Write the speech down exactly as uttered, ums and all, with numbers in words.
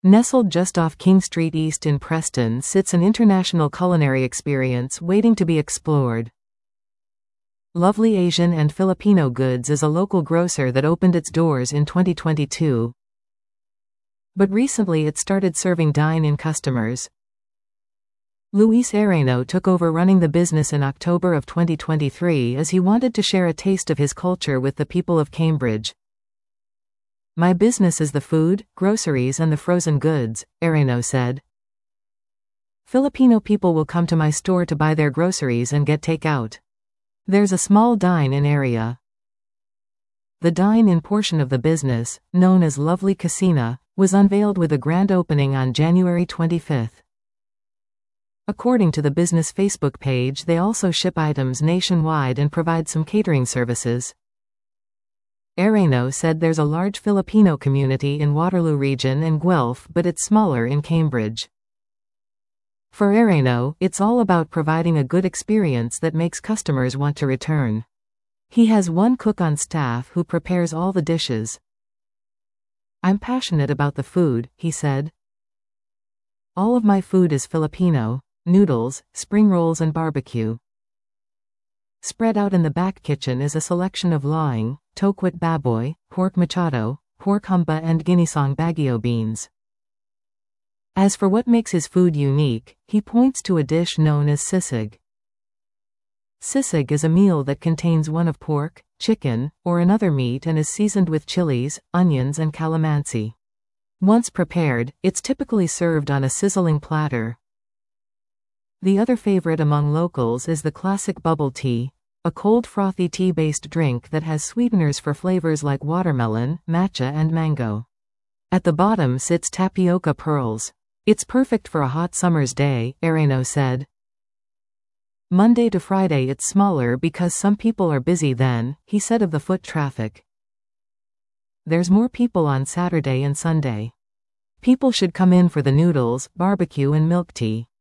Nestled just off King Street East in Preston sits an international culinary experience waiting to be explored. Lovely Asian and Filipino Goods is a local grocer that opened its doors in twenty twenty-two. But recently it started serving dine-in customers. Luis Areno took over running the business in October of twenty twenty-three as he wanted to share a taste of his culture with the people of Cambridge. "My business is the food, groceries and the frozen goods," Areno said. "Filipino people will come to my store to buy their groceries and get takeout. There's a small dine-in area." The dine-in portion of the business, known as Lovely Casina, was unveiled with a grand opening on January twenty-fifth. According to the business Facebook page, they also ship items nationwide and provide some catering services. Areno said there's a large Filipino community in Waterloo region and Guelph, but it's smaller in Cambridge. For Areno, it's all about providing a good experience that makes customers want to return. He has one cook on staff who prepares all the dishes. "I'm passionate about the food," he said. "All of my food is Filipino: noodles, spring rolls and barbecue." Spread out in the back kitchen is a selection of laing, tokwat baboy, pork machado, pork humba and ginisang baguio beans. As for what makes his food unique, he points to a dish known as sisig. Sisig is a meal that contains one of pork, chicken, or another meat and is seasoned with chilies, onions and calamansi. Once prepared, it's typically served on a sizzling platter. The other favorite among locals is the classic bubble tea, a cold frothy tea-based drink that has sweeteners for flavors like watermelon, matcha and mango. At the bottom sits tapioca pearls. "It's perfect for a hot summer's day," Areno said. Monday to Friday it's smaller because some people are busy then, he said of the foot traffic. "There's more people on Saturday and Sunday. People should come in for the noodles, barbecue and milk tea."